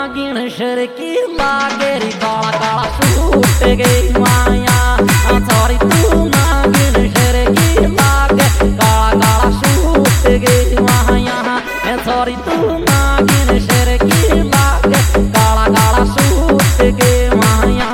नागिन शर की लागेरी काला काला सूट गई माया सॉरी तू नागिन शर की लागे काला काला सूट गई माया सॉरी तू नागिन शर की लागे काला काला सूट गई माया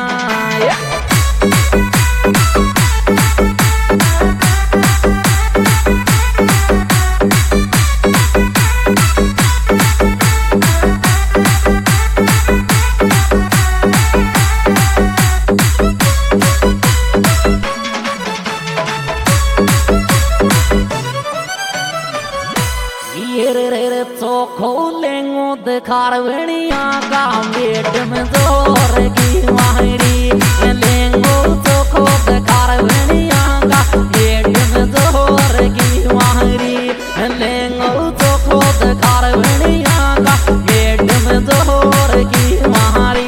खोलेंगो दिखारवणिया का पेट में जोर की मारी लेंगो तो खो दिखारवणिया का पेट में जोर की मारी लेंगो तो खो दिखारवणिया का पेट में जोर की मारी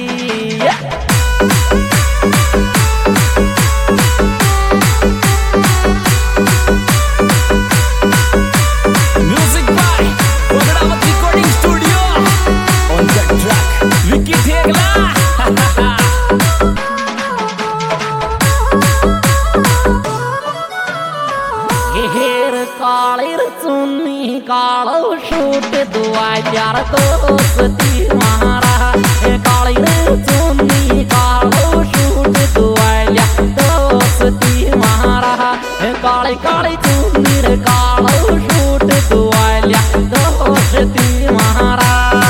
कालो शूट दुआ यार दोस्ती मारा काली रे चुन्नी कालो शूट दुआ यार दोस्ती मारा काली काली चुन्नी रे कालो शूट दुआ यार दोस्ती मारा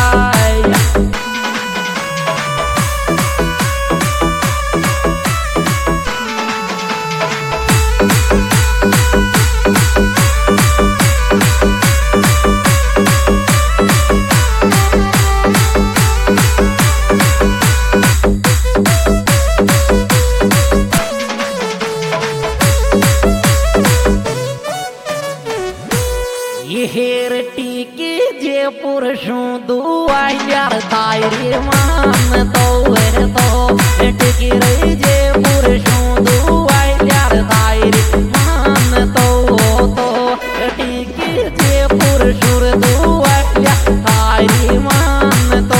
पुरुषों दुआ यार तायरी मान तो टिकी रही जे पुरुषों दुआ यार तायरी मान तो टिकी जे पुरुषों दुआ यार तायरी मान तो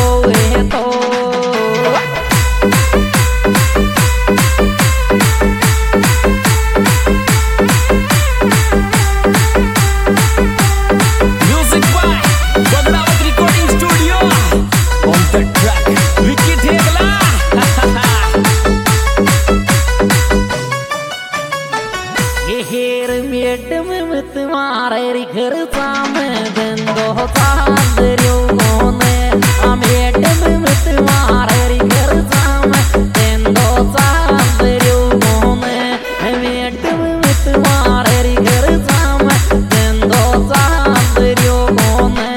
तुम्हारे घर सामने दिन दो चांदरियों ने अमेट में तुम्हारे घर सामने दिन दो चांदरियों ने अमेट में तुम्हारे घर सामने दिन दो चांदरियों ने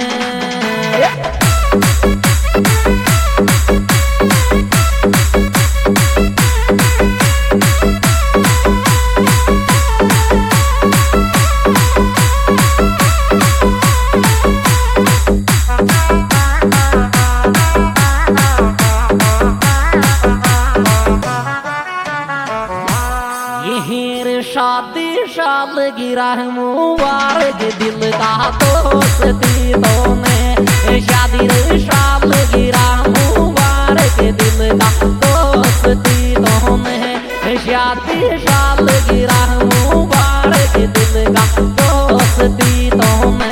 शादी शाल गिरा मुबारक दिल का दोस्ती तो ने शादी रे शाल गिरा मुबारक दिल का दोस्ती तो ने शादी शाल गिरा मुबारक दिल का दोस्ती तो ने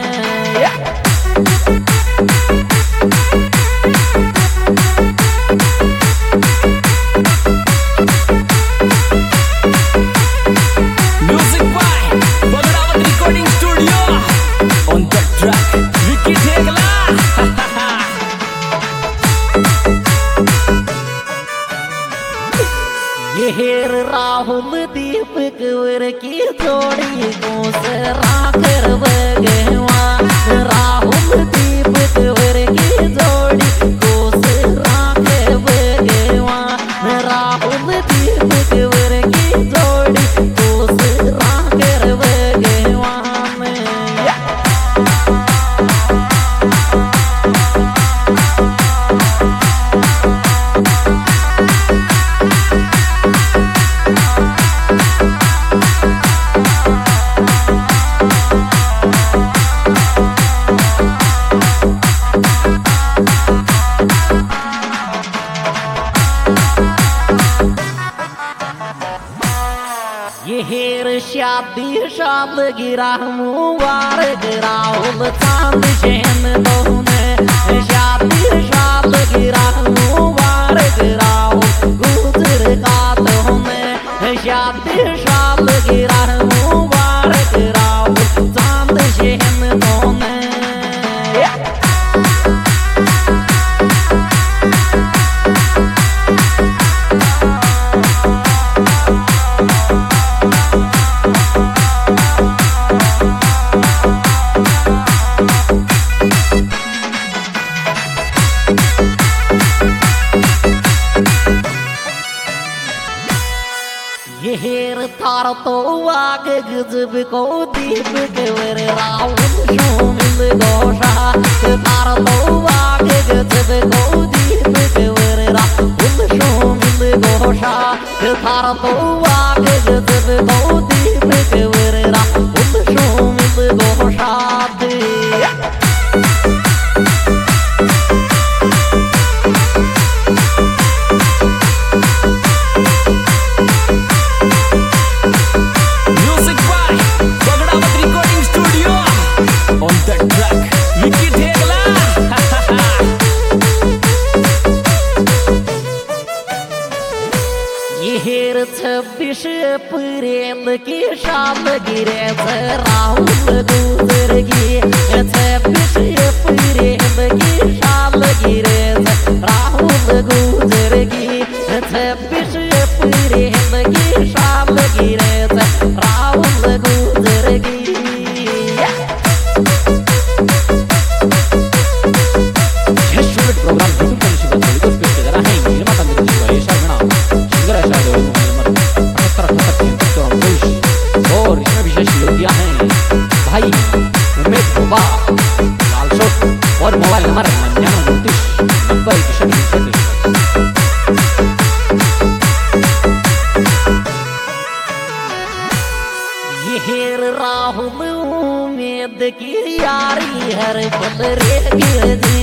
राहुल दीपक की जोड़ी को से राखर बगेवा राहुल दीपक की जोड़ी को से राखर बगेवा राहुल दीपक की जोड़ी को से राखर बगेवा हेर शादी शाद गिरा मुबारक राहुल चांद शहन दोने शादी शाद गिरा मुबारक राहुल गुजर का दोने शादी शाद गिरा मुबारक राहुल चांद शहन दोने हेर थार तो आग गजब को दीप के वर राहुल शोमिल गोशा थार तो आग गजब को दीप के वर राहुल शोमिल गोशा थार तो आग गजब को दीप के वर राहुल शोमिल गोशा हेर 26 अप्रैल की शाम गिरे राहुल गुजर गी 26 अप्रैल की शाम गिरे राहुल गुजर गी 26 अप्रैल की शाम गिरे राहुल गुजर गी भाई उमेश बोबा लाल शोट और मोबाइल नंबर 99 ये हेर राहुल उम्मीद की यारी हर पल रे गिर